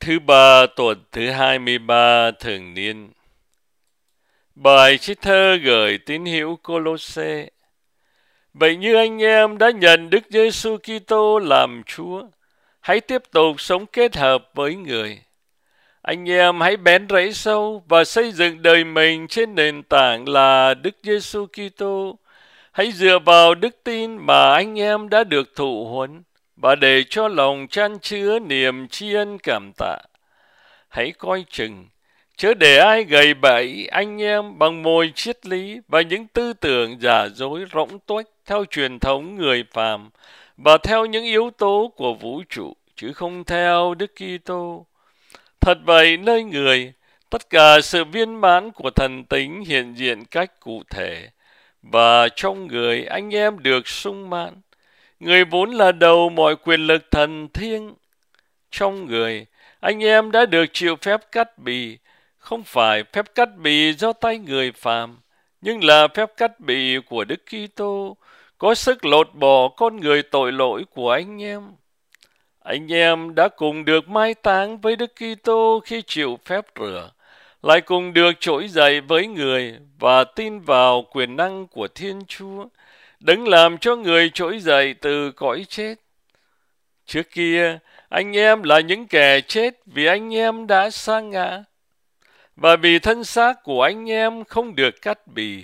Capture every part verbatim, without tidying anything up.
Thứ ba tuần thứ hai mươi ba thường niên. Bài trích thơ gửi tín hữu Cô-lô-sê. Vậy như anh em đã nhận Đức Giê-xu Ki-tô làm Chúa, hãy tiếp tục sống kết hợp với Người. Anh em hãy bén rễ sâu và xây dựng đời mình trên nền tảng là Đức Giê-xu Ki-tô. Hãy dựa vào đức tin mà anh em đã được thụ huấn và để cho lòng chan chứa niềm tri ân cảm tạ. Hãy coi chừng, chớ để ai gầy bẫy anh em bằng mồi triết lý và những tư tưởng giả dối rỗng tuếch theo truyền thống người phàm và theo những yếu tố của vũ trụ, chứ không theo Đức Kitô. Thật vậy, nơi Người, tất cả sự viên mãn của thần tính hiện diện cách cụ thể, và trong Người anh em được sung mãn. Người vốn là đầu mọi quyền lực thần thiêng. Trong Người, anh em đã được chịu phép cắt bì, không phải phép cắt bì do tay người phàm, nhưng là phép cắt bì của Đức Kitô, có sức lột bỏ con người tội lỗi của anh em. Anh em đã cùng được mai táng với Đức Kitô khi chịu phép rửa, lại cùng được trỗi dậy với Người và tin vào quyền năng của Thiên Chúa, đấng làm cho người trỗi dậy từ cõi chết. Trước kia, anh em là những kẻ chết vì anh em đã sa ngã, và vì thân xác của anh em không được cắt bì.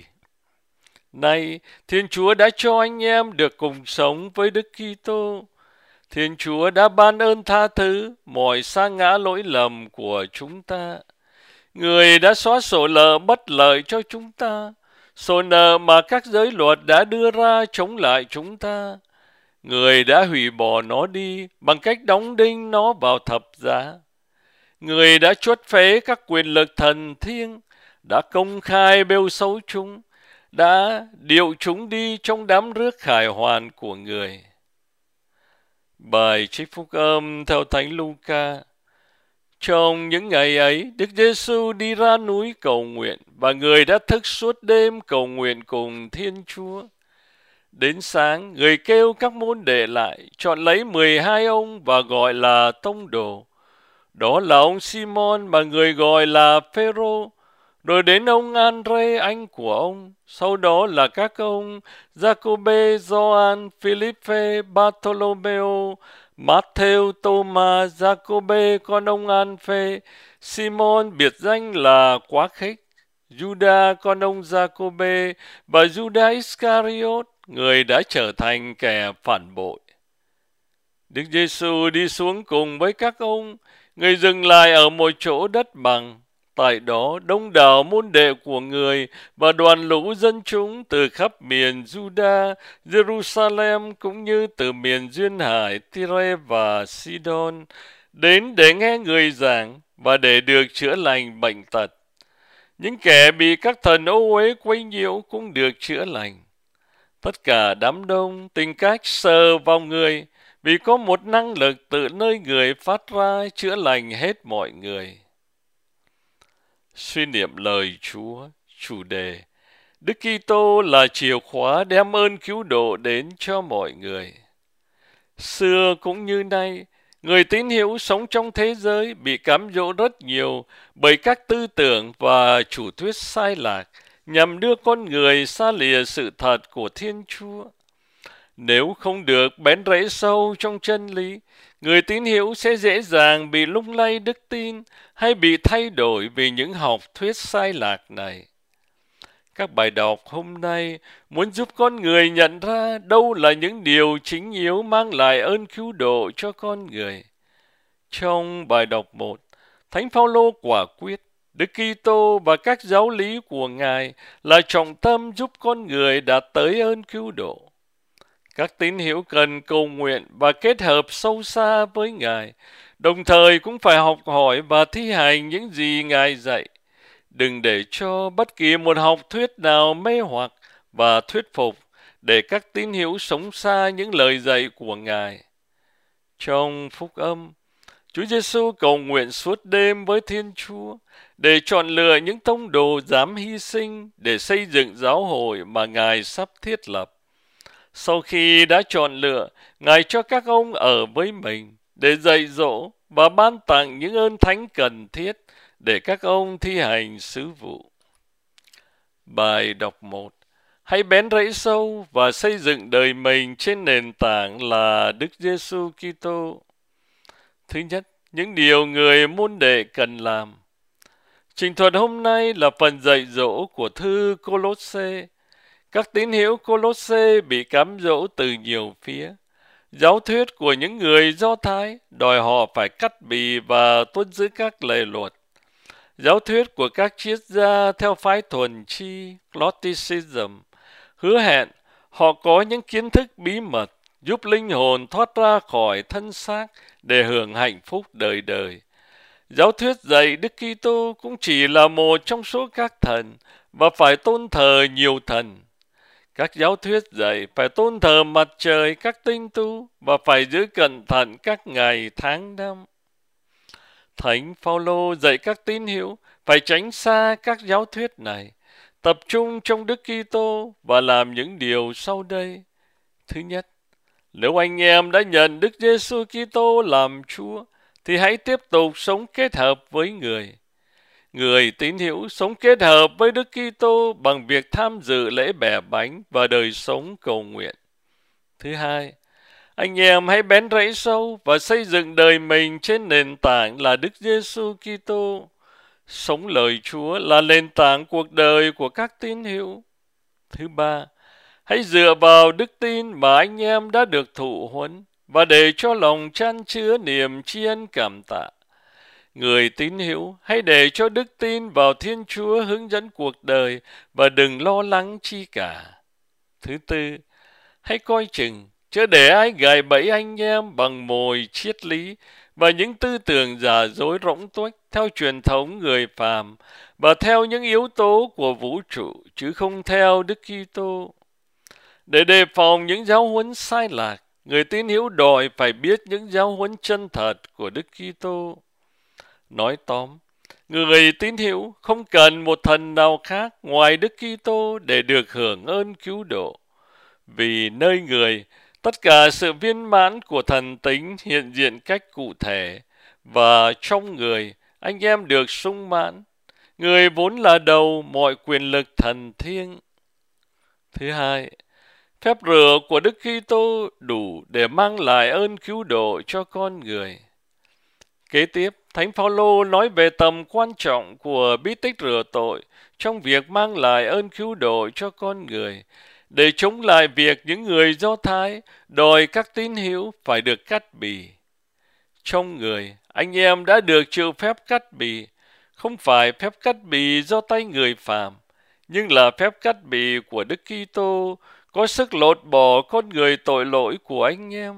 Nay, Thiên Chúa đã cho anh em được cùng sống với Đức Kitô. Thiên Chúa đã ban ơn tha thứ mọi sa ngã lỗi lầm của chúng ta. Người đã xóa sổ nợ bất lợi cho chúng ta, sổ nợ mà các giới luật đã đưa ra chống lại chúng ta. Người đã hủy bỏ nó đi bằng cách đóng đinh nó vào thập giá. Người đã chuất phế các quyền lực thần thiêng, đã công khai bêu xấu chúng, đã điệu chúng đi trong đám rước khải hoàn của Người. Bài trích phúc âm theo Thánh Luca. Trong những ngày ấy, Đức Giê-xu đi ra núi cầu nguyện, và Người đã thức suốt đêm cầu nguyện cùng Thiên Chúa. Đến sáng, Người kêu các môn đệ lại, chọn lấy mười hai ông và gọi là tông đồ. Đó là ông Simon mà Người gọi là Phêrô, rồi đến ông An-rê anh của ông, sau đó là các ông Giacôbê, Gioan, Philippe, Bartolomeo, Matthew, Tô-ma, Giacôbê con ông An-phê, Simon biệt danh là Quá Khích, Juda con ông Giacôbê và Juda Iscariot, người đã trở thành kẻ phản bội. Đức Giê-xu đi xuống cùng với các ông. Người dừng lại ở một chỗ đất bằng. Tại đó, đông đảo môn đệ của Người và đoàn lũ dân chúng từ khắp miền Juda, Jerusalem cũng như từ miền duyên hải Tyre và Sidon đến để nghe Người giảng và để được chữa lành bệnh tật. Những kẻ bị các thần ô uế quấy nhiễu cũng được chữa lành. Tất cả đám đông tìm cách sờ vào Người, vì có một năng lực từ nơi Người phát ra chữa lành hết mọi người. Suy niệm lời Chúa, chủ đề: Đức Kitô là chìa khóa đem ơn cứu độ đến cho mọi người. Xưa cũng như nay, người tín hữu sống trong thế giới bị cám dỗ rất nhiều bởi các tư tưởng và chủ thuyết sai lạc nhằm đưa con người xa lìa sự thật của Thiên Chúa. Nếu không được bén rễ sâu trong chân lý, người tín hữu sẽ dễ dàng bị lung lay đức tin hay bị thay đổi vì những học thuyết sai lạc này. Các bài đọc hôm nay muốn giúp con người nhận ra đâu là những điều chính yếu mang lại ơn cứu độ cho con người. Trong bài đọc một, Thánh Phaolô quả quyết Đức Kitô và các giáo lý của Ngài là trọng tâm giúp con người đạt tới ơn cứu độ. Các tín hữu cần cầu nguyện và kết hợp sâu xa với Ngài, đồng thời cũng phải học hỏi và thi hành những gì Ngài dạy. Đừng để cho bất kỳ một học thuyết nào mê hoặc và thuyết phục để các tín hữu sống xa những lời dạy của Ngài. Trong phúc âm, Chúa Giê-xu cầu nguyện suốt đêm với Thiên Chúa để chọn lựa những tông đồ dám hy sinh để xây dựng giáo hội mà Ngài sắp thiết lập. Sau khi đã chọn lựa, Ngài cho các ông ở với mình để dạy dỗ và ban tặng những ơn thánh cần thiết để các ông thi hành sứ vụ. Bài đọc một. Hãy bén rễ sâu và xây dựng đời mình trên nền tảng là Đức Giêsu Kitô. Thứ nhất, những điều người môn đệ cần làm. Trình thuật hôm nay là phần dạy dỗ của thư Colosse. Các tín hữu Colosse bị cám dỗ từ nhiều phía. Giáo thuyết của những người Do Thái đòi họ phải cắt bì và tuân giữ các lề luật. Giáo thuyết của các triết gia theo phái thuần chi, Gnosticism, hứa hẹn họ có những kiến thức bí mật giúp linh hồn thoát ra khỏi thân xác để hưởng hạnh phúc đời đời. Giáo thuyết dạy Đức Kitô cũng chỉ là một trong số các thần và phải tôn thờ nhiều thần. Các giáo thuyết dạy phải tôn thờ mặt trời, các tinh tu và phải giữ cẩn thận các ngày tháng năm. Thánh Phaolô dạy các tín hữu phải tránh xa các giáo thuyết này, tập trung trong Đức Kitô và làm những điều sau đây. Thứ nhất, nếu anh em đã nhận Đức Giêsu Kitô làm Chúa, thì hãy tiếp tục sống kết hợp với người. Người tín hữu sống kết hợp với Đức Kitô bằng việc tham dự lễ bẻ bánh và đời sống cầu nguyện. Thứ hai, anh em hãy bén rễ sâu và xây dựng đời mình trên nền tảng là Đức Giêsu Kitô. Sống lời Chúa là nền tảng cuộc đời của các tín hữu. Thứ ba, hãy dựa vào đức tin mà anh em đã được thụ huấn và để cho lòng chan chứa niềm tri ân cảm tạ. Người tín hữu hãy để cho đức tin vào Thiên Chúa hướng dẫn cuộc đời và đừng lo lắng chi cả. Thứ tư, hãy coi chừng chớ để ai gài bẫy anh em bằng mồi triết lý và những tư tưởng giả dối rỗng tuếch theo truyền thống người phàm và theo những yếu tố của vũ trụ chứ không theo Đức Kitô. Để đề phòng những giáo huấn sai lạc, người tín hữu đòi phải biết những giáo huấn chân thật của Đức Kitô. Nói tóm, người tín hữu không cần một thần nào khác ngoài Đức Kitô để được hưởng ơn cứu độ. Vì nơi người, tất cả sự viên mãn của thần tính hiện diện cách cụ thể, và trong người, anh em được sung mãn. Người vốn là đầu mọi quyền lực thần thiêng. Thứ hai, phép rửa của Đức Kitô đủ để mang lại ơn cứu độ cho con người. Kế tiếp, Thánh Phaolô nói về tầm quan trọng của bí tích rửa tội trong việc mang lại ơn cứu độ cho con người, để chống lại việc những người Do Thái đòi các tín hữu phải được cắt bì. Trong người, anh em đã được chịu phép cắt bì, không phải phép cắt bì do tay người phàm, nhưng là phép cắt bì của Đức Kitô có sức lột bỏ con người tội lỗi của anh em.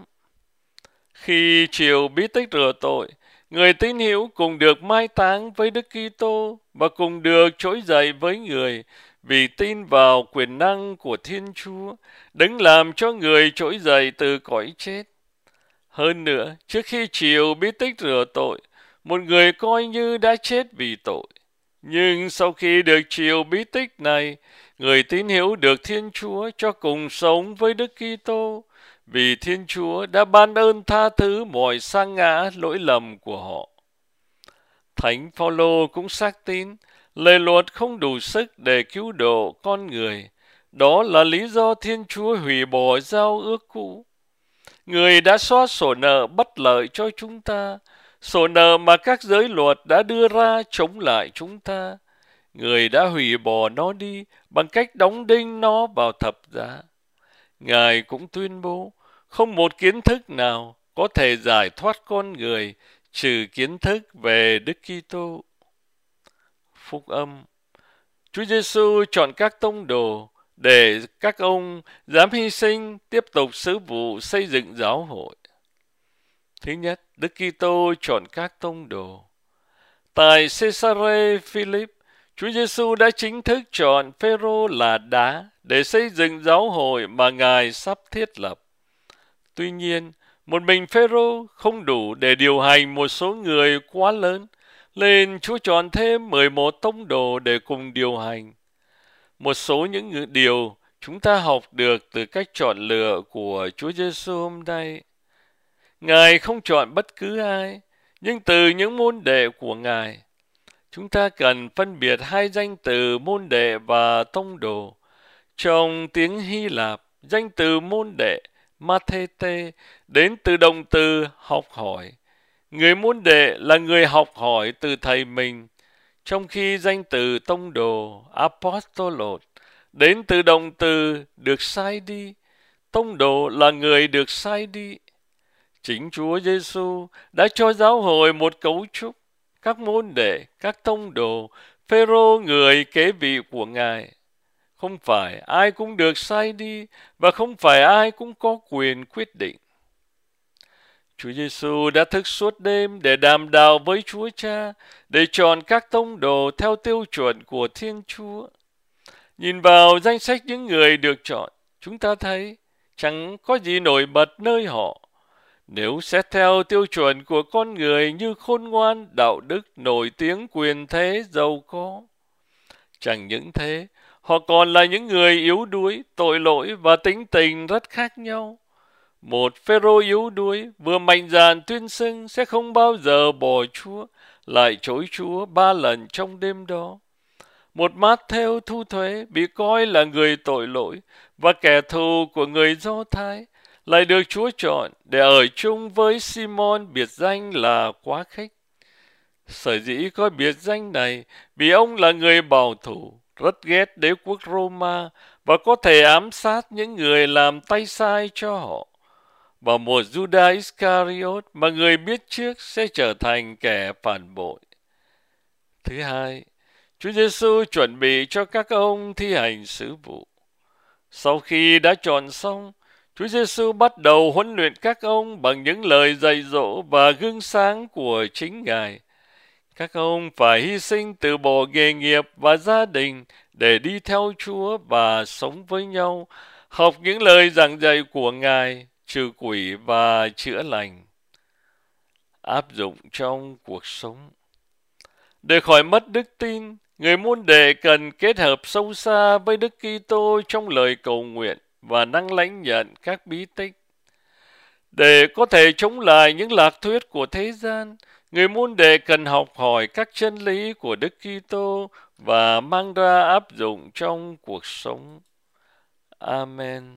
Khi chịu bí tích rửa tội, người tín hữu cùng được mai táng với Đức Kitô và cùng được trỗi dậy với người vì tin vào quyền năng của Thiên Chúa, đấng làm cho người trỗi dậy từ cõi chết. Hơn nữa, trước khi chịu bí tích rửa tội, một người coi như đã chết vì tội. Nhưng sau khi được chịu bí tích này, người tín hữu được Thiên Chúa cho cùng sống với Đức Kitô, vì Thiên Chúa đã ban ơn tha thứ mọi sa ngã lỗi lầm của họ. Thánh Phaolô cũng xác tín, lề luật không đủ sức để cứu độ con người. Đó là lý do Thiên Chúa hủy bỏ giao ước cũ. Người đã xóa sổ nợ bất lợi cho chúng ta, sổ nợ mà các giới luật đã đưa ra chống lại chúng ta. Người đã hủy bỏ nó đi bằng cách đóng đinh nó vào thập giá. Ngài cũng tuyên bố, không một kiến thức nào có thể giải thoát con người trừ kiến thức về Đức Kitô. Phúc âm. Chúa Giêsu chọn các tông đồ để các ông dám hy sinh tiếp tục sứ vụ xây dựng giáo hội. Thứ nhất, Đức Kitô chọn các tông đồ. Tại Caesarea Philip, Chúa Giêsu đã chính thức chọn Phêrô là đá để xây dựng giáo hội mà Ngài sắp thiết lập. Tuy nhiên, một mình Phêrô không đủ để điều hành một số người quá lớn, nên Chúa chọn thêm mười một tông đồ để cùng điều hành. Một số những điều chúng ta học được từ cách chọn lựa của Chúa Giêsu hôm nay. Ngài không chọn bất cứ ai, Nhưng từ những môn đệ của Ngài, chúng ta cần phân biệt hai danh từ môn đệ và tông đồ. Trong tiếng Hy Lạp, danh từ môn đệ mathete đến từ động từ học hỏi. Người môn đệ là người học hỏi từ thầy mình, trong khi danh từ tông đồ apostolos đến từ động từ được sai đi. Tông đồ là người được sai đi. Chính Chúa Giêsu đã cho giáo hội một cấu trúc, các môn đệ, các tông đồ, Phêrô người kế vị của Ngài. Không phải ai cũng được sai đi và không phải ai cũng có quyền quyết định. Chúa Giêsu đã thức suốt đêm để đàm đạo với Chúa Cha, để chọn các tông đồ theo tiêu chuẩn của Thiên Chúa. Nhìn vào danh sách những người được chọn, chúng ta thấy chẳng có gì nổi bật nơi họ. Nếu xét theo tiêu chuẩn của con người như khôn ngoan, đạo đức, nổi tiếng, quyền thế, giàu có. Chẳng những thế, họ còn là những người yếu đuối, tội lỗi và tính tình rất khác nhau. Một Phêrô yếu đuối vừa mạnh dạn tuyên xưng sẽ không bao giờ bỏ Chúa, lại chối Chúa ba lần trong đêm đó. Một Mát-thêu thu thuế bị coi là người tội lỗi và kẻ thù của người Do Thái, lại được Chúa chọn để ở chung với Simon biệt danh là Quá Khích. Sở dĩ có biệt danh này vì ông là người bảo thủ, rất ghét đế quốc Roma và có thể ám sát những người làm tay sai cho họ. Và một Judas Iscariot mà người biết trước sẽ trở thành kẻ phản bội. Thứ hai, Chúa Giêsu chuẩn bị cho các ông thi hành sứ vụ. Sau khi đã chọn xong, Chúa Giêsu bắt đầu huấn luyện các ông bằng những lời dạy dỗ và gương sáng của chính Ngài. Các ông phải hy sinh từ bỏ nghề nghiệp và gia đình để đi theo Chúa và sống với nhau, học những lời giảng dạy của Ngài, trừ quỷ và chữa lành. Áp dụng trong cuộc sống. Để khỏi mất đức tin, người môn đệ cần kết hợp sâu xa với Đức Kitô trong lời cầu nguyện và năng lãnh nhận các bí tích. Để có thể chống lại những lạc thuyết của thế gian, người môn đệ cần học hỏi các chân lý của Đức Kitô và mang ra áp dụng trong cuộc sống. Amen.